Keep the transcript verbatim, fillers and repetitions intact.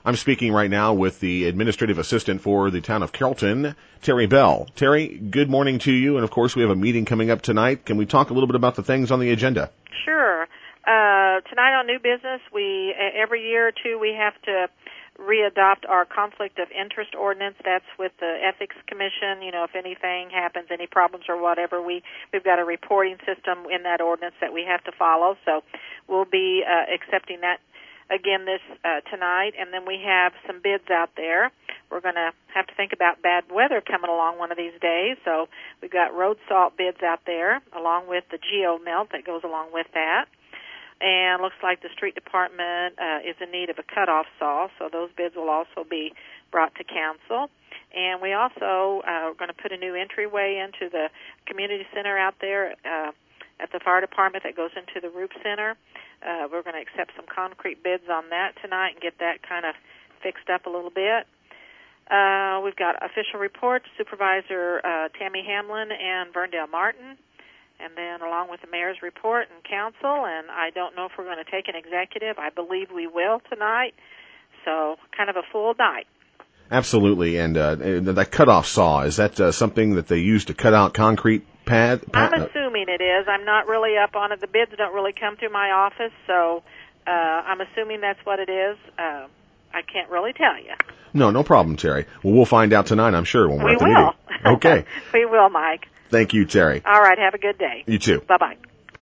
I'm speaking right now with the administrative assistant for the town of Carrollton, Terry Bell. Terry, good morning to you. And, of course, we have a meeting coming up tonight. Can we talk a little bit about the things on the agenda? Sure. Uh, tonight on New Business, we every year or two we have to readopt our conflict of interest ordinance. That's with the Ethics Commission. You know, if anything happens, any problems or whatever, we, we've got a reporting system in that ordinance that we have to follow. So we'll be uh, accepting that again this uh, tonight, and then we have some bids out there. We're going to have to think about bad weather coming along one of these days, so we've got road salt bids out there, along with the geo melt that goes along with that. And looks like the street department uh, is in need of a cutoff saw, so those bids will also be brought to council. And we also uh, are going to put a new entryway into the community center out there uh, at the fire department that goes into the Roop Center. Uh, we're going to accept some concrete bids on that tonight and get that kind of fixed up a little bit. Uh, we've got official reports, Supervisor uh, Tammy Hamlin and Verndale Martin, and then along with the mayor's report and council. And I don't know if we're going to take an executive. I believe we will tonight. So kind of a full night. Absolutely. And uh, that cutoff saw, is that uh, something that they use to cut out concrete pad? pad? I'm assuming it is. I'm not really up on it. The bids don't really come through my office, so uh, I'm assuming that's what it is. Uh, I can't really tell you. No, no problem, Terry. Well, we'll find out tonight, I'm sure, when we're we at the will. meeting. Okay. We will, Mike. Thank you, Terry. All right. Have a good day. You too. Bye-bye.